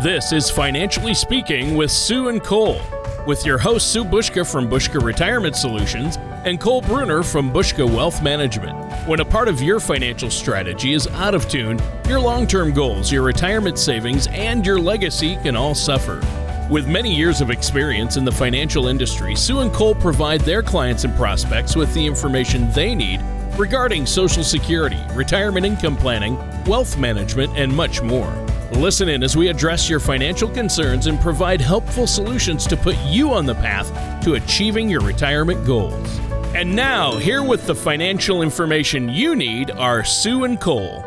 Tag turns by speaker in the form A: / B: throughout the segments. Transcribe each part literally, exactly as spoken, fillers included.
A: This is Financially Speaking with Sue and Cole, with your host Sue Bushka from Bushka Retirement Solutions and Cole Bruner from Bushka Wealth Management. When a part of your financial strategy is out of tune, your long-term goals, your retirement savings, and your legacy can all suffer. With many years of experience in the financial industry, Sue and Cole provide their clients and prospects with the information they need regarding Social Security, retirement income planning, wealth management, and much more. Listen in as we address your financial concerns and provide helpful solutions to put you on the path to achieving your retirement goals. And now, here with the financial information you need are Sue and Cole.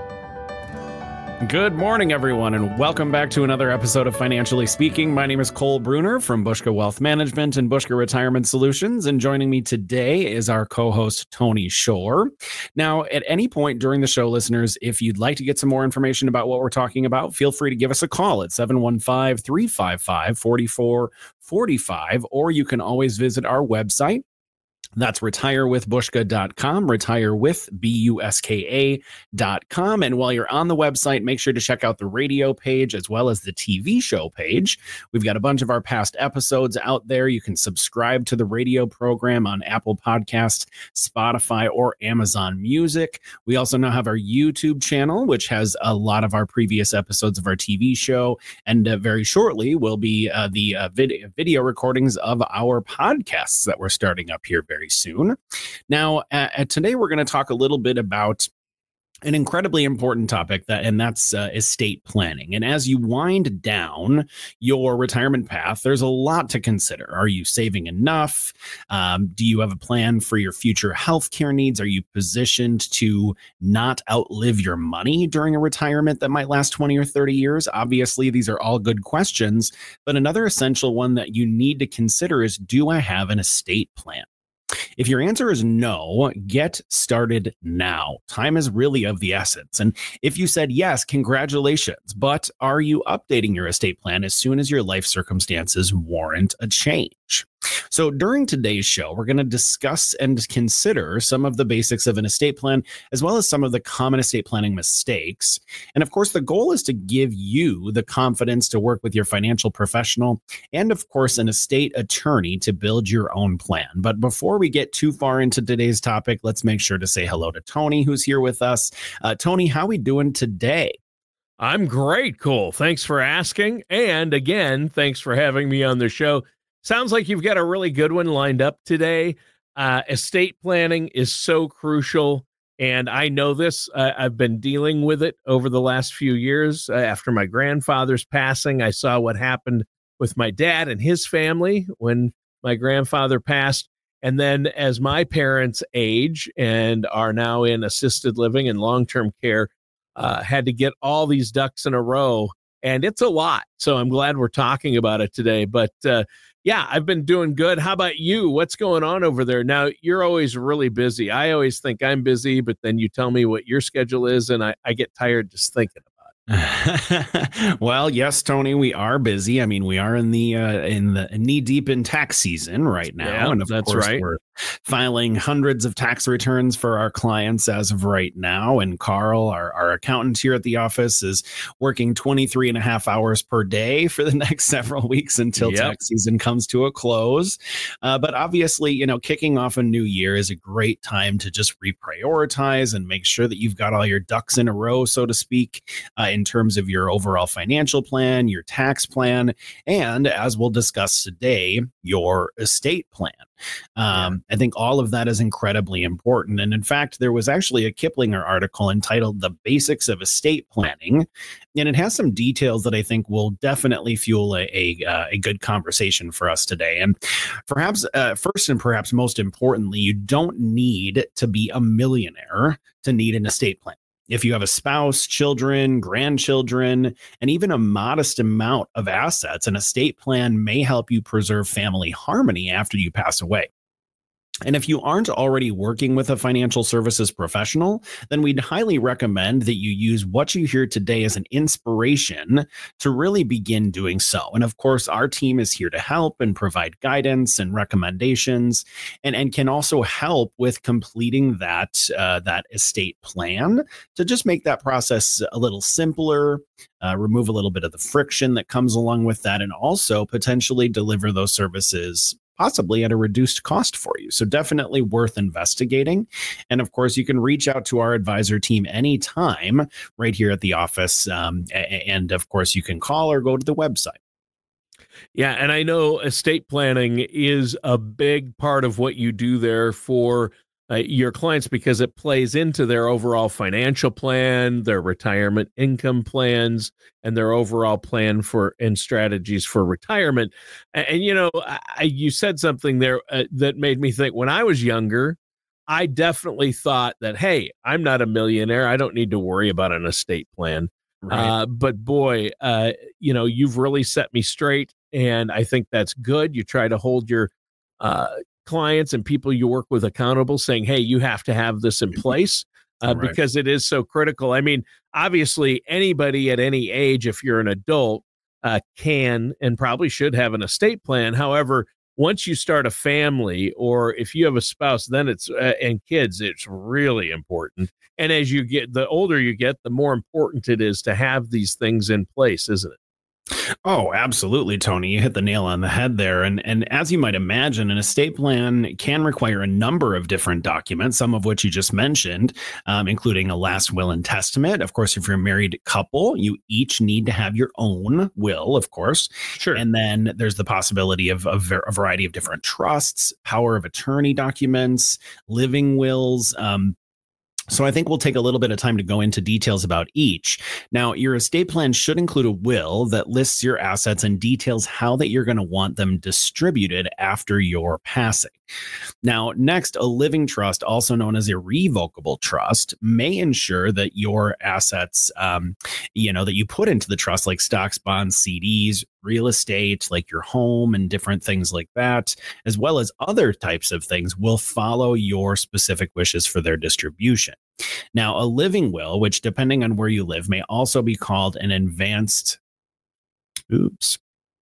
B: Good morning, everyone, and welcome back to another episode of Financially Speaking. My name is Cole Bruner from Bushka Wealth Management and Bushka Retirement Solutions, and joining me today is our co-host, Tony Shore. Now, at any point during the show, listeners, if you'd like to get some more information about what we're talking about, feel free to give us a call at seven one five, three five five, four four four five, or you can always visit our website. That's retire with bushka dot com, retire with B U S K A dot com. And while you're on the website, make sure to check out the radio page as well as the T V show page. We've got a bunch of our past episodes out there. You can subscribe to the radio program on Apple Podcasts, Spotify, or Amazon Music. We also now have our YouTube channel, which has a lot of our previous episodes of our T V show. And uh, very shortly will be uh, the uh, vid- video recordings of our podcasts that we're starting up here very soon. Now, uh, today we're going to talk a little bit about an incredibly important topic, that, and that's uh, estate planning. And as you wind down your retirement path, there's a lot to consider. Are you saving enough? Um, do you have a plan for your future healthcare needs? Are you positioned to not outlive your money during a retirement that might last twenty or thirty years? Obviously, these are all good questions, but another essential one that you need to consider is, do I have an estate plan? If your answer is no, get started now. Time is really of the essence. And if you said yes, congratulations. But are you updating your estate plan as soon as your life circumstances warrant a change? So during today's show, we're going to discuss and consider some of the basics of an estate plan, as well as some of the common estate planning mistakes. And of course, the goal is to give you the confidence to work with your financial professional and, of course, an estate attorney to build your own plan. But before we get too far into today's topic, let's make sure to say hello to Tony, who's here with us. Uh, Tony, how are we doing today?
A: I'm great, Cole. Thanks for asking. And again, thanks for having me on the show. Sounds like you've got a really good one lined up today. Uh, estate planning is so crucial, and I know this. Uh, I've been dealing with it over the last few years. Uh, after my grandfather's passing, I saw what happened with my dad and his family when my grandfather passed. And then as my parents age and are now in assisted living and long-term care, uh, had to get all these ducks in a row. And it's a lot. So I'm glad we're talking about it today. But uh, yeah, I've been doing good. How about you? What's going on over there? Now, you're always really busy. I always think I'm busy, but then you tell me what your schedule is, and I, I get tired just thinking about it.
B: Well, yes, Tony, we are busy. I mean, we are in the uh, in the knee deep in tax season right now,
A: yeah,
B: and of
A: that's
B: course,
A: right.
B: We're filing hundreds of tax returns for our clients as of right now. And Carl, our, our accountant here at the office, is working twenty-three and a half hours per day for the next several weeks until
A: Yep.
B: tax season comes to a close. Uh, but obviously, you know, kicking off a new year is a great time to just reprioritize and make sure that you've got all your ducks in a row, so to speak, uh, in terms of your overall financial plan, your tax plan, and as we'll discuss today, your estate plan. Um, I think all of that is incredibly important. And in fact, there was actually a Kiplinger article entitled The Basics of Estate Planning, and it has some details that I think will definitely fuel a, a, uh, a good conversation for us today. And perhaps uh, first and perhaps most importantly, you don't need to be a millionaire to need an estate plan. If you have a spouse, children, grandchildren, and even a modest amount of assets, an estate plan may help you preserve family harmony after you pass away. And if you aren't already working with a financial services professional, then we'd highly recommend that you use what you hear today as an inspiration to really begin doing so. And of course, our team is here to help and provide guidance and recommendations, and, and can also help with completing that, uh, that estate plan to just make that process a little simpler, uh, remove a little bit of the friction that comes along with that, and also potentially deliver those services possibly at a reduced cost for you. So definitely worth investigating. And of course, you can reach out to our advisor team anytime right here at the office. Um, and of course, you can call or go to the website.
A: Yeah, and I know estate planning is a big part of what you do there for uh, your clients because it plays into their overall financial plan, their retirement income plans, and their overall plan for and strategies for retirement. And, and you know, I, you said something there uh, that made me think. When I was younger, I definitely thought that, hey, I'm not a millionaire. I don't need to worry about an estate plan.
B: Right.
A: Uh, but boy, uh, you know, you've really set me straight. And I think that's good. You try to hold your uh, clients and people you work with accountable, saying, hey, you have to have this in place uh,
B: Right.
A: because it is so critical. I mean, obviously, anybody at any age, if you're an adult, uh, can and probably should have an estate plan. However, once you start a family, or if you have a spouse, then it's uh, and kids, it's really important. And as you get, the older you get, the more important it is to have these things in place, isn't it?
B: Oh, absolutely, Tony. You hit the nail on the head there. And and as you might imagine, an estate plan can require a number of different documents, some of which you just mentioned, um, including a last will and testament. Of course, if you're a married couple, you each need to have your own will, of course.
A: Sure.
B: And then there's the possibility of, of a variety of different trusts, power of attorney documents, living wills. Um, So I think we'll take a little bit of time to go into details about each. Now, your estate plan should include a will that lists your assets and details how that you're going to want them distributed after your passing. Now, next, a living trust, also known as a revocable trust, may ensure that your assets, um, you know, that you put into the trust, like stocks, bonds, C Ds, real estate, like your home and different things like that, as well as other types of things, will follow your specific wishes for their distribution. Now, a living will, which depending on where you live, may also be called an advanced, oops,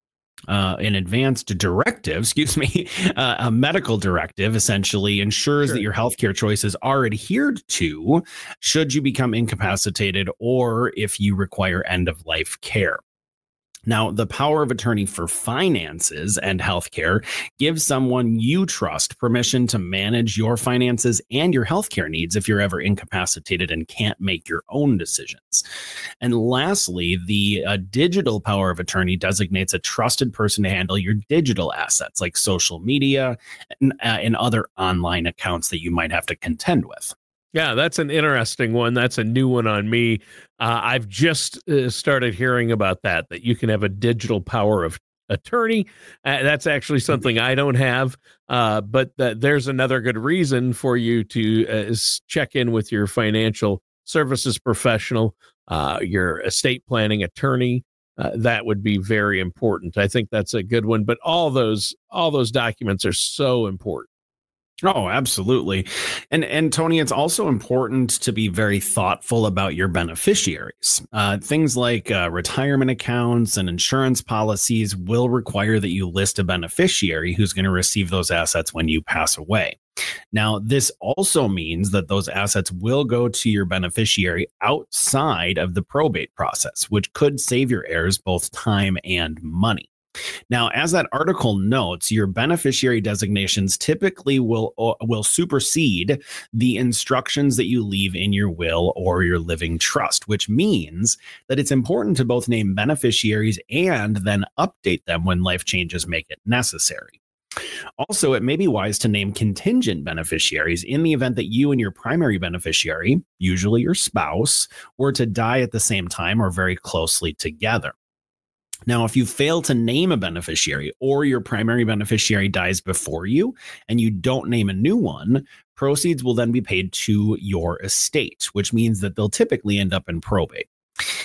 B: uh, an advanced directive, excuse me, uh, a medical directive, essentially ensures
A: Sure.
B: that your healthcare choices are adhered to should you become incapacitated or if you require end of life care. Now, the power of attorney for finances and healthcare gives someone you trust permission to manage your finances and your healthcare needs if you're ever incapacitated and can't make your own decisions. And lastly, the uh, digital power of attorney designates a trusted person to handle your digital assets like social media and, uh, and other online accounts that you might have to contend with.
A: Yeah, that's an interesting one. That's a new one on me. Uh, I've just uh, started hearing about that, that you can have a digital power of attorney. Uh, that's actually something I don't have, uh, but th- there's another good reason for you to uh, check in with your financial services professional, uh, your estate planning attorney. Uh, that would be very important. I think that's a good one, but all those all those documents are so important.
B: Oh, absolutely. And and Tony, it's also important to be very thoughtful about your beneficiaries. Uh, things like uh, retirement accounts and insurance policies will require that you list a beneficiary who's going to receive those assets when you pass away. Now, this also means that those assets will go to your beneficiary outside of the probate process, which could save your heirs both time and money. Now, as that article notes, your beneficiary designations typically will will supersede the instructions that you leave in your will or your living trust, which means that it's important to both name beneficiaries and then update them when life changes make it necessary. Also, it may be wise to name contingent beneficiaries in the event that you and your primary beneficiary, usually your spouse, were to die at the same time or very closely together. Now, if you fail to name a beneficiary or your primary beneficiary dies before you and you don't name a new one, proceeds will then be paid to your estate, which means that they'll typically end up in probate.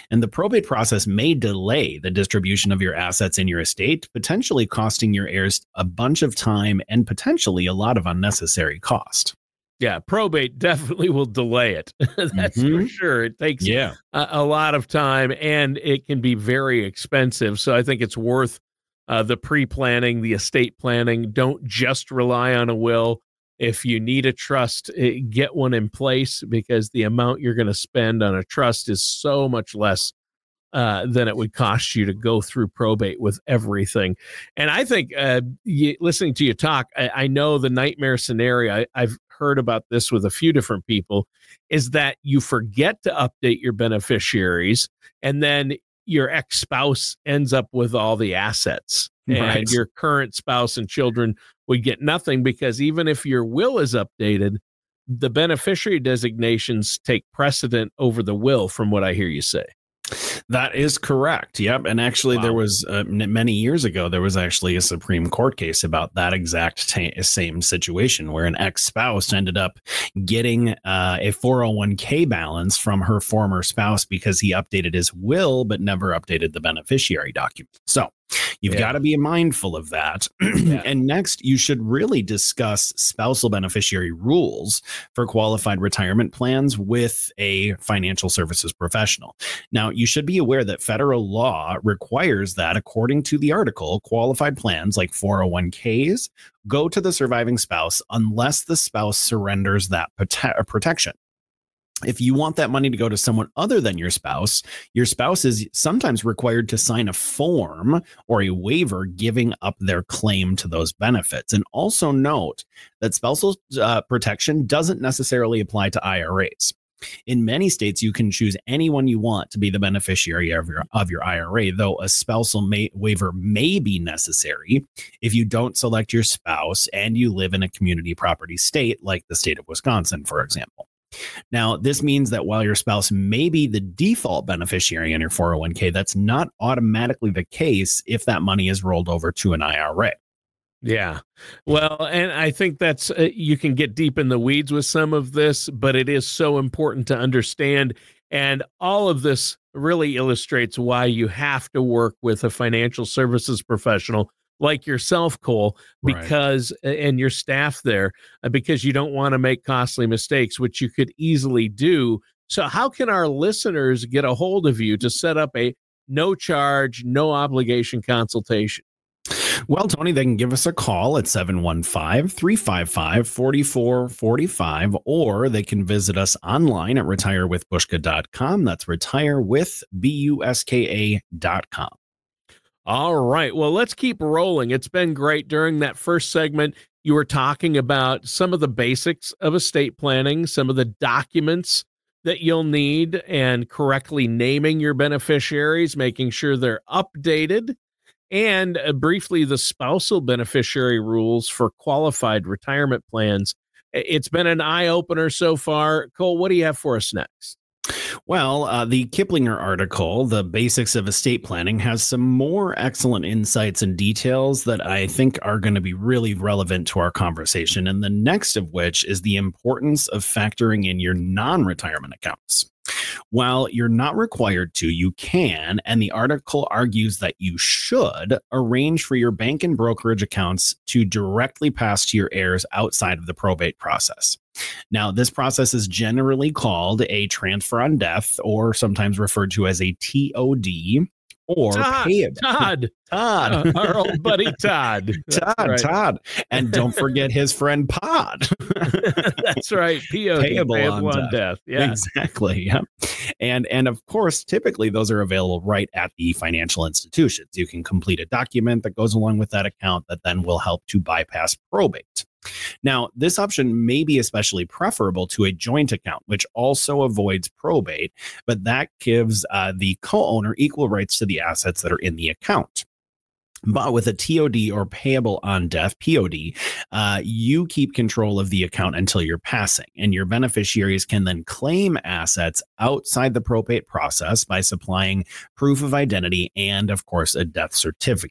B: And the probate process may delay the distribution of your assets in your estate, potentially costing your heirs a bunch of time and potentially a lot of unnecessary cost.
A: Yeah, probate definitely will delay it. That's
B: Mhm.
A: for sure. It takes
B: Yeah.
A: a, a lot of time and it can be very expensive. So I think it's worth uh, the pre-planning, the estate planning. Don't just rely on a will. If you need a trust, eh, get one in place because the amount you're going to spend on a trust is so much less uh, than it would cost you to go through probate with everything. And I think uh, you, listening to you talk, I, I know the nightmare scenario, I, I've heard about this with a few different people, is that you forget to update your beneficiaries and then your ex-spouse ends up with all the assets. And
B: Right.
A: your current spouse and children would get nothing because even if your will is updated, the beneficiary designations take precedent over the will, from what I hear you say.
B: That is correct. Yep. And actually,
A: Wow.
B: there was uh, n- many years ago, there was actually a Supreme Court case about that exact ta same situation where an ex-spouse ended up getting uh, a four oh one k balance from her former spouse because he updated his will, but never updated the beneficiary document. So you've
A: Yeah.
B: got to be mindful of that.
A: Yeah.
B: And next, you should really discuss spousal beneficiary rules for qualified retirement plans with a financial services professional. Now, you should be aware that federal law requires that, according to the article, qualified plans like four oh one k's go to the surviving spouse unless the spouse surrenders that prote- protection. If you want that money to go to someone other than your spouse, your spouse is sometimes required to sign a form or a waiver giving up their claim to those benefits. And also note that spousal uh, protection doesn't necessarily apply to I R As. In many states, you can choose anyone you want to be the beneficiary of your of your I R A, though a spousal may, waiver may be necessary if you don't select your spouse and you live in a community property state like the state of Wisconsin, for example. Now, this means that while your spouse may be the default beneficiary in your four oh one k, that's not automatically the case if that money is rolled over to an I R A.
A: Yeah. Well, and I think that's, uh, you can get deep in the weeds with some of this, but it is so important to understand. And all of this really illustrates why you have to work with a financial services professional like yourself, Cole,
B: Right.
A: because, and your staff there, uh, because you don't want to make costly mistakes, which you could easily do. So how can our listeners get a hold of you to set up a no charge, no obligation consultation?
B: Well, Tony, they can give us a call at seven one five, three five five, four four four five, or they can visit us online at retire with bushka dot com. That's retire with B U S K A dot com.
A: All right. Well, let's keep rolling. It's been great. During that first segment, you were talking about some of the basics of estate planning, some of the documents that you'll need, and correctly naming your beneficiaries, making sure they're updated, and uh, briefly the spousal beneficiary rules for qualified retirement plans. I- It's been an eye-opener so far. Cole, what do you have for us next?
B: Well, uh, the Kiplinger article, The Basics of Estate Planning, has some more excellent insights and details that I think are going to be really relevant to our conversation. And the next of which is the importance of factoring in your non-retirement accounts. While you're not required to, you can, and the article argues that you should arrange for your bank and brokerage accounts to directly pass to your heirs outside of the probate process. Now, this process is generally called a transfer on death, or sometimes referred to as a T O D, or
A: Todd,
B: payable.
A: Todd,
B: Todd.
A: uh, our old buddy Todd.
B: Todd,
A: That's right.
B: Todd. And don't forget his friend Pod.
A: That's right. P O D,
B: Payable
A: payable,
B: on
A: on, death. Yeah.
B: Exactly. Yeah. And and of course, typically those are available right at the financial institutions. You can complete a document that goes along with that account that then will help to bypass probate. Now, this option may be especially preferable to a joint account, which also avoids probate, but that gives uh, the co-owner equal rights to the assets that are in the account. But with a T O D, or payable on death, P O D, uh, you keep control of the account until you're passing, and your beneficiaries can then claim assets outside the probate process by supplying proof of identity and, of course, a death certificate.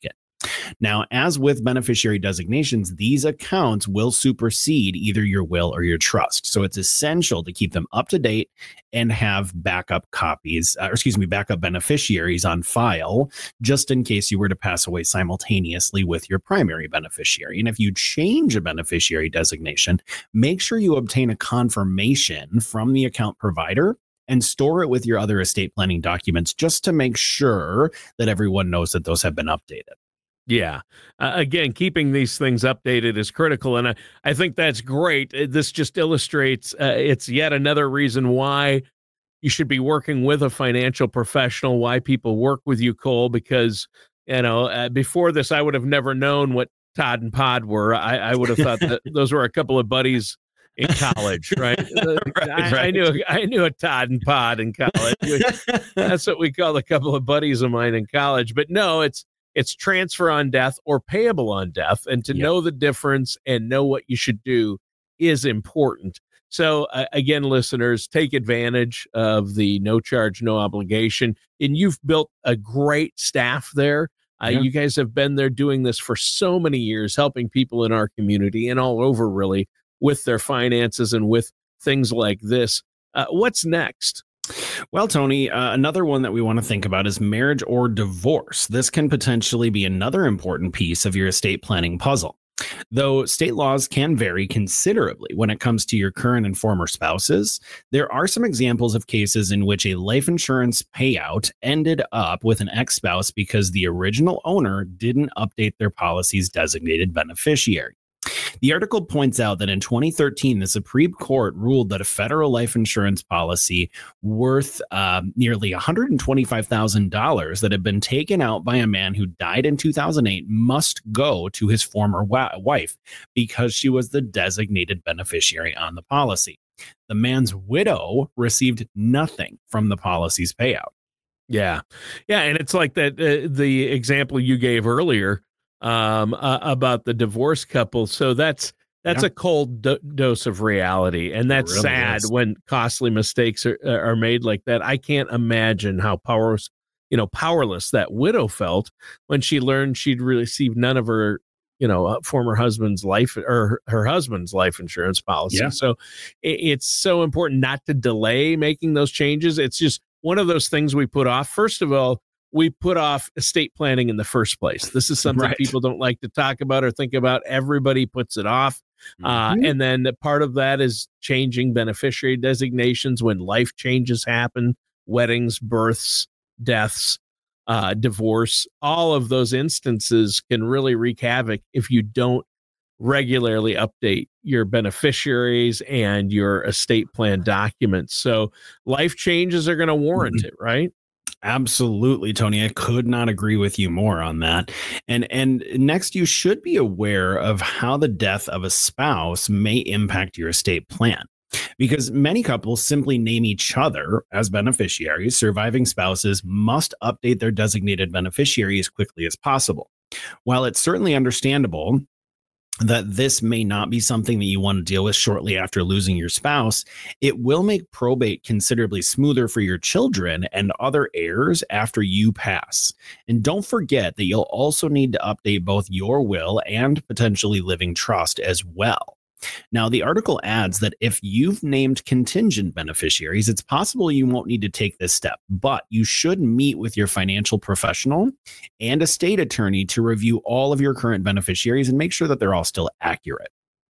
B: Now, as with beneficiary designations, these accounts will supersede either your will or your trust. So it's essential to keep them up to date and have backup copies, uh, or excuse me, backup beneficiaries on file, just in case you were to pass away simultaneously with your primary beneficiary. And if you change a beneficiary designation, make sure you obtain a confirmation from the account provider and store it with your other estate planning documents just to make sure that everyone knows that those have been updated.
A: Yeah. Uh, again, keeping these things updated is critical. And I, I think that's great. Uh, This just illustrates uh, it's yet another reason why you should be working with a financial professional, why people work with you, Cole, because, you know, uh, before this, I would have never known what Todd and Pod were. I, I would have thought that those were a couple of buddies in college, right?
B: right,
A: I,
B: right.
A: I knew I knew a Todd and Pod in college. That's what we call a couple of buddies of mine in college. But no, it's it's transfer on death or payable on death, and to
B: Yep.
A: know the difference and know what you should do is important. So uh, again, listeners, take advantage of the no charge, no obligation, and you've built a great staff there. Uh,
B: Yeah.
A: You guys have been there doing this for so many years, helping people in our community and all over, really, with their finances and with things like this. Uh, what's next?
B: Well, Tony, uh, another one that we want to think about is marriage or divorce. This can potentially be another important piece of your estate planning puzzle. Though state laws can vary considerably when it comes to your current and former spouses, there are some examples of cases in which a life insurance payout ended up with an ex-spouse because the original owner didn't update their policy's designated beneficiary. The article points out that in twenty thirteen, the Supreme Court ruled that a federal life insurance policy worth uh, nearly one hundred twenty-five thousand dollars that had been taken out by a man who died in two thousand eight must go to his former wa- wife because she was the designated beneficiary on the policy. The man's widow received nothing from the policy's payout.
A: Yeah. Yeah. And it's like that uh, the example you gave earlier um, uh, about the divorced couple. So that's that's
B: Yeah.
A: a cold do- dose of reality. And that's
B: really
A: sad
B: is.
A: when costly mistakes are, are made like that. I can't imagine how powerless, you know, powerless that widow felt when she learned she'd received none of her, you know, uh, former husband's life or her, her husband's life insurance policy.
B: Yeah.
A: So it, it's so important not to delay making those changes. It's just one of those things we put off. First of all, we put off estate planning in the first place. This is something
B: Right.
A: people don't like to talk about or think about. Everybody puts it off. Uh,
B: Mhm.
A: and then the part of that is changing beneficiary designations when life changes happen, weddings, births, deaths, uh, divorce. All of those instances can really wreak havoc if you don't regularly update your beneficiaries and your estate plan documents. So life changes are going to warrant it, right?
B: Absolutely, Tony. I could not agree with you more on that. And and next, you should be aware of how the death of a spouse may impact your estate plan. Because many couples simply name each other as beneficiaries, surviving spouses must update their designated beneficiary as quickly as possible. While it's certainly understandable that this may not be something that you want to deal with shortly after losing your spouse, it will make probate considerably smoother for your children and other heirs after you pass. And don't forget that you'll also need to update both your will and potentially living trust as well. Now, the article adds that if you've named contingent beneficiaries, it's possible you won't need to take this step, but you should meet with your financial professional and estate attorney to review all of your current beneficiaries and make sure that they're all still accurate.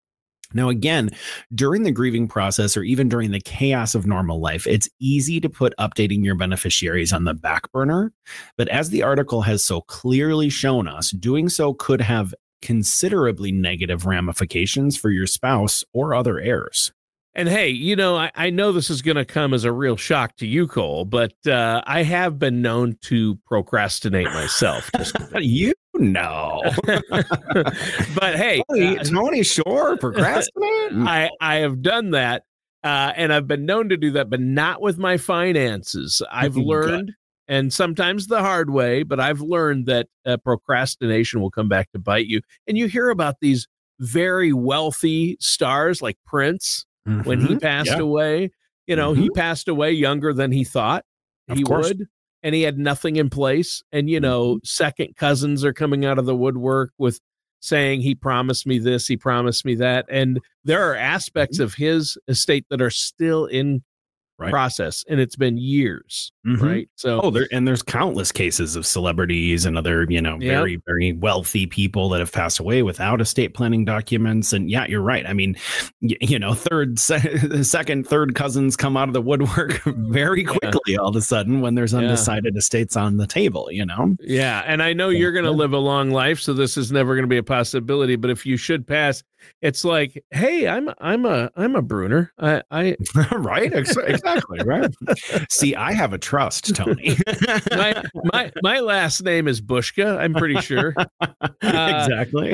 B: Now, again, during the grieving process or even during the chaos of normal life, it's easy to put updating your beneficiaries on the back burner. But as the article has so clearly shown us, doing so could have considerably negative ramifications for your spouse or other heirs.
A: And hey, you know, I, I know this is going to come as a real shock to you, Cole, but uh, I have been known to procrastinate myself. Just
B: You know.
A: but hey,
B: Tony,
A: uh,
B: Tony Shore, procrastinate?
A: I, I have done that. Uh, and I've been known to do that, but not with my finances. I've
B: Good.
A: learned, and sometimes the hard way, but I've learned that uh, procrastination will come back to bite you. And you hear about these very wealthy stars like Prince when he
B: Mhm.
A: passed
B: Yeah.
A: away. You know, he
B: Mhm.
A: passed away younger than he thought
B: Of
A: he
B: course.
A: would. and he had nothing in place. And, you know, mm-hmm. second cousins are coming out of the woodwork with saying he promised me this, he promised me that. And there are aspects mm-hmm. of his estate that are still in right. process, and it's been years. Mm-hmm. Right.
B: So, oh, there, and there's countless cases of celebrities and other, you know, yep. very, very wealthy people that have passed away without estate planning documents. And yeah, you're right. I mean, y- you know, third, se- second, third cousins come out of the woodwork very quickly yeah. all of a sudden when there's undecided yeah. estates on the table, you know?
A: Yeah. And I know you're going to live a long life, so this is never going to be a possibility. But if you should pass, it's like, hey, I'm I'm a I'm a Bruner. I, I
B: right, exactly, right. See, I have a trust, Tony.
A: my my my last name is Bushka. I'm pretty sure.
B: Uh, exactly.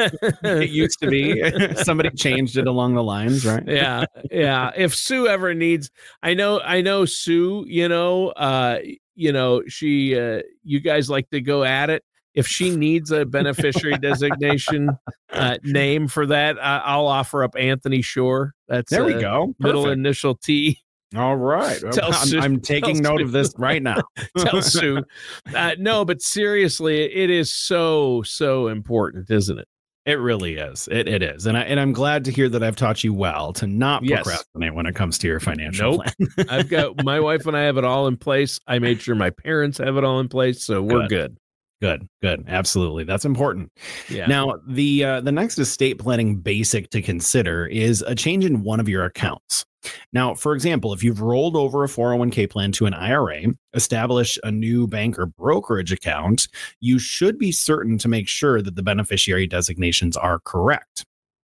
B: It used to be. Somebody changed it along the lines, right?
A: Yeah, yeah. If Sue ever needs, I know, I know Sue. You know, uh, you know, she. Uh, you guys like to go at it. If she needs a beneficiary designation uh, name for that, uh, I'll offer up Anthony Shore. That's
B: there we
A: uh,
B: go.
A: Middle
B: Perfect.
A: initial T.
B: All right.
A: Tell
B: I'm,
A: Sue,
B: I'm taking note
A: Sue.
B: of this right now.
A: Tell Sue. Uh, no, but seriously, it is so, so important, isn't it?
B: It really is. It it is. And I and I'm glad to hear that I've taught you well to not yes. procrastinate when it comes to your financial
A: nope.
B: plan.
A: I've got my wife and I have it all in place. I made sure my parents have it all in place, so we're good. good.
B: Good, good. Absolutely. That's important.
A: Yeah.
B: Now, the uh, the next estate planning basic to consider is a change in one of your accounts. Now, for example, if you've rolled over a four oh one k plan to an I R A, establish a new bank or brokerage account, you should be certain to make sure that the beneficiary designations are correct.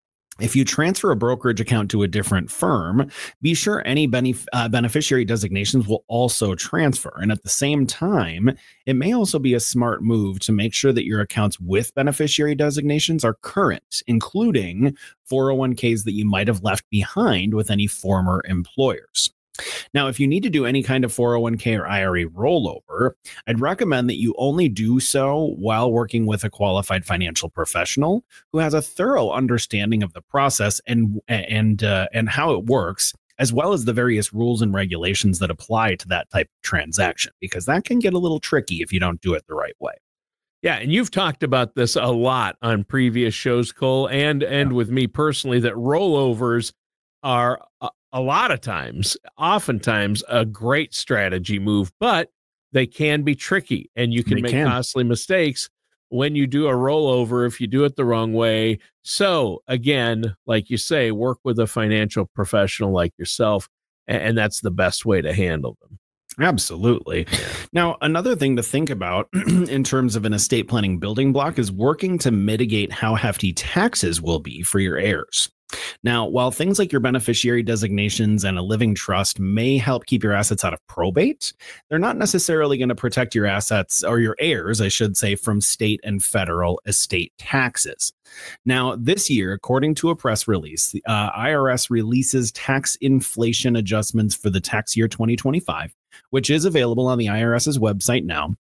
B: If you transfer a brokerage account to a different firm, be sure any benef- uh, beneficiary designations will also transfer. And at the same time, it may also be a smart move to make sure that your accounts with beneficiary designations are current, including four oh one k's that you might have left behind with any former employers. Now, if you need to do any kind of four oh one k or I R A rollover, I'd recommend that you only do so while working with a qualified financial professional who has a thorough understanding of the process and and uh, and how it works, as well as the various rules and regulations that apply to that type of transaction, because that can get a little tricky if you don't do it the right way.
A: Yeah, and you've talked about this a lot on previous shows, Cole, and and yeah. with me personally, that rollovers are a, a lot of times, oftentimes, a great strategy move, but they can be tricky, and you can they make can. costly mistakes when you do a rollover if you do it the wrong way. So again, like you say, work with a financial professional like yourself, and, and that's the best way to handle them.
B: Absolutely. Now, another thing to think about in terms of an estate planning building block is working to mitigate how hefty taxes will be for your heirs. Now, while things like your beneficiary designations and a living trust may help keep your assets out of probate, they're not necessarily going to protect your assets or your heirs, I should say, from state and federal estate taxes. Now, this year, according to a press release, the uh, I R S releases tax inflation adjustments for the tax year twenty twenty-five, which is available on the IRS's website now.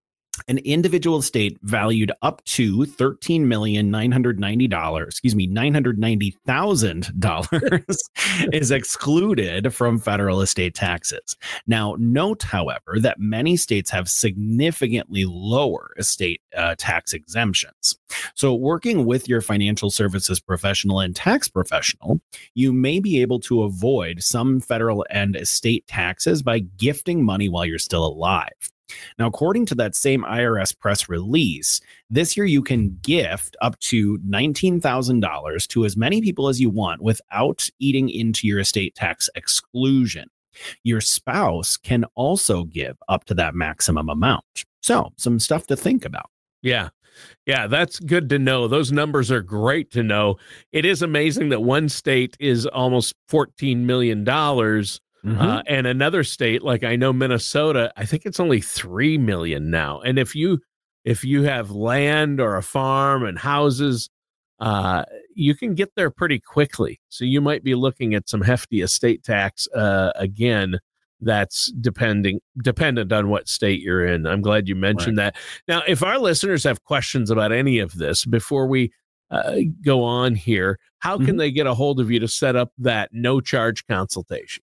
B: An individual estate valued up to thirteen million nine hundred ninety dollars, excuse me, nine hundred ninety thousand dollars is excluded from federal estate taxes. Now, note, however, that many states have significantly lower estate uh, tax exemptions. So working with your financial services professional and tax professional, you may be able to avoid some federal and estate taxes by gifting money while you're still alive. Now, according to that same I R S press release, this year you can gift up to nineteen thousand dollars to as many people as you want without eating into your estate tax exclusion. Your spouse can also give up to that maximum amount. So, some stuff to think about.
A: Yeah. Yeah, that's good to know. Those numbers are great to know. It is amazing that one state is almost fourteen million dollars. Mm-hmm. Uh, and another state, like I know Minnesota, I think it's only three million now. And if you if you have land or a farm and houses, uh, you can get there pretty quickly. So you might be looking at some hefty estate tax uh, again. That's depending dependent on what state you're in. I'm glad you mentioned right. that. Now, if our listeners have questions about any of this before we uh, go on here, how can mm-hmm. they get a hold of you to set up that no charge consultation?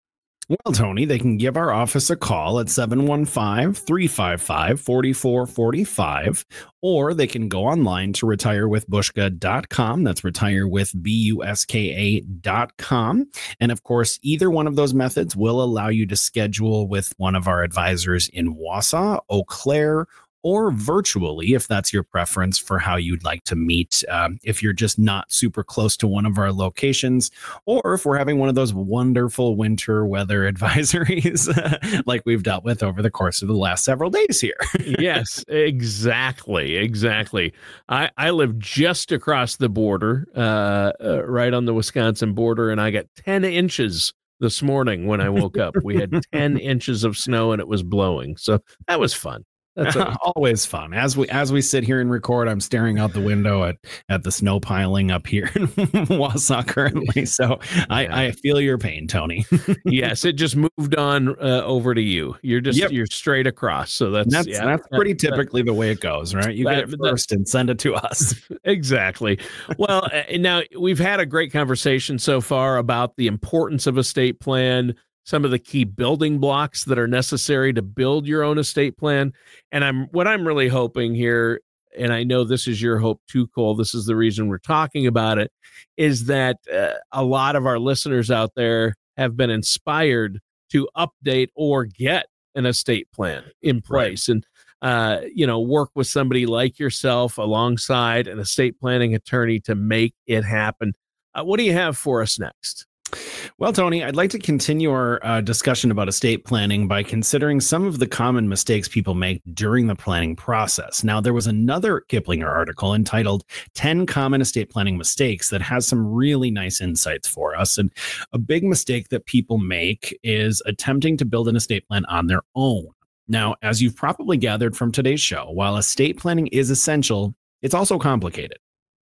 B: Well, Tony, they can give our office a call at seven one five, three five five, four four four five, or they can go online to retire with bushka dot com. That's retire with B U S K A dot com. And of course, either one of those methods will allow you to schedule with one of our advisors in Wausau, Eau Claire, or virtually, if that's your preference for how you'd like to meet, um, if you're just not super close to one of our locations, or if we're having one of those wonderful winter weather advisories like we've dealt with over the course of the last several days here.
A: Yes, exactly. Exactly. I, I live just across the border, uh, uh, right on the Wisconsin border, and I got ten inches this morning when I woke up. We had ten inches of snow and it was blowing. So that was fun. That's
B: always fun. As we as we sit here and record, I'm staring out the window at, at the snow piling up here in Wausau currently. So I, I feel your pain, Tony.
A: Yes, it just moved on uh, over to you. You're just yep. you're straight across. So that's
B: that's,
A: yeah,
B: that's pretty
A: that,
B: typically
A: that,
B: the way it goes, right? You
A: that,
B: get it first and send it to us.
A: Exactly. Well, uh, now we've had a great conversation so far about the importance of estate plan, some of the key building blocks that are necessary to build your own estate plan. And I'm what I'm really hoping here, and I know this is your hope too, Cole, this is the reason we're talking about it, is that uh, a lot of our listeners out there have been inspired to update or get an estate plan in place. Right. And, uh, you know, work with somebody like yourself alongside an estate planning attorney to make it happen. Uh, what do you have for us next?
B: Well, Tony, I'd like to continue our uh, discussion about estate planning by considering some of the common mistakes people make during the planning process. Now, there was another Kiplinger article entitled ten Common Estate Planning Mistakes that has some really nice insights for us. And a big mistake that people make is attempting to build an estate plan on their own. Now, as you've probably gathered from today's show, while estate planning is essential, it's also complicated.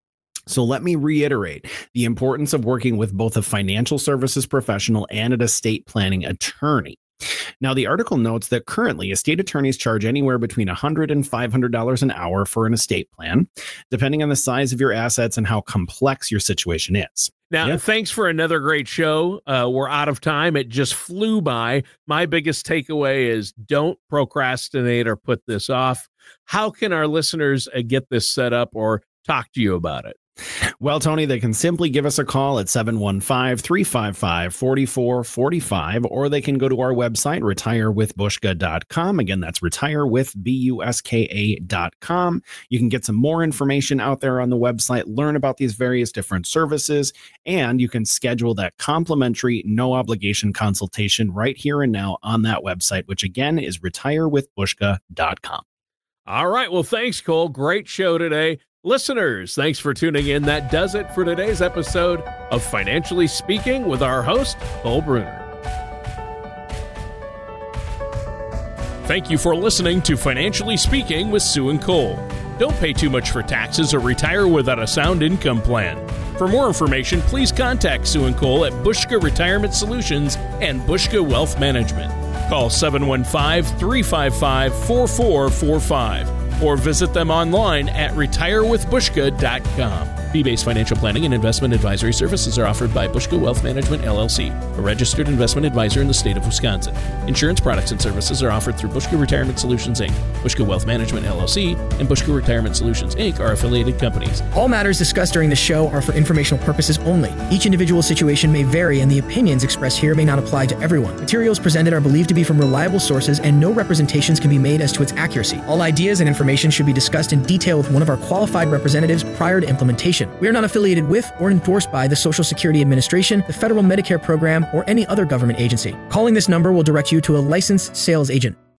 B: So let me reiterate the importance of working with both a financial services professional and an estate planning attorney. Now, the article notes that currently estate attorneys charge anywhere between one hundred dollars and five hundred dollars an hour for an estate plan, depending on the size of your assets and how complex your situation is.
A: Now, yeah. Thanks for another great show. Uh, we're out of time. It just flew by. My biggest takeaway is don't procrastinate or put this off. How can our listeners uh, get this set up or talk to you about it?
B: Well, Tony, they can simply give us a call at seven one five, three five five, four four four five, or they can go to our website, retire with bushka dot com. Again, that's retire with B U S K A dot com. You can get some more information out there on the website, learn about these various different services, and you can schedule that complimentary, no obligation consultation right here and now on that website, which again is retire with bushka dot com.
A: All right. Well, thanks, Cole. Great show today. Listeners, thanks for tuning in. That does it for today's episode of Financially Speaking with our host, Cole Bruner. Thank you for listening to Financially Speaking with Sue and Cole. Don't pay too much for taxes or retire without a sound income plan. For more information, please contact Sue and Cole at Bushka Retirement Solutions and Bushka Wealth Management. Call seven one five, three five five, four four four five. Or visit them online at retire with bushka dot com. Fee-based financial planning and investment advisory services are offered by Bushka Wealth Management, L L C, a registered investment advisor in the state of Wisconsin. Insurance products and services are offered through Bushka Retirement Solutions, Incorporated. Bushka Wealth Management, L L C, and Bushka Retirement Solutions, Incorporated are affiliated companies.
C: All matters discussed during the show are for informational purposes only. Each individual situation may vary, and the opinions expressed here may not apply to everyone. Materials presented are believed to be from reliable sources, and no representations can be made as to its accuracy. All ideas and information should be discussed in detail with one of our qualified representatives prior to implementation. We are not affiliated with or endorsed by the Social Security Administration, the Federal Medicare Program, or any other government agency. Calling this number will direct you to a licensed sales agent.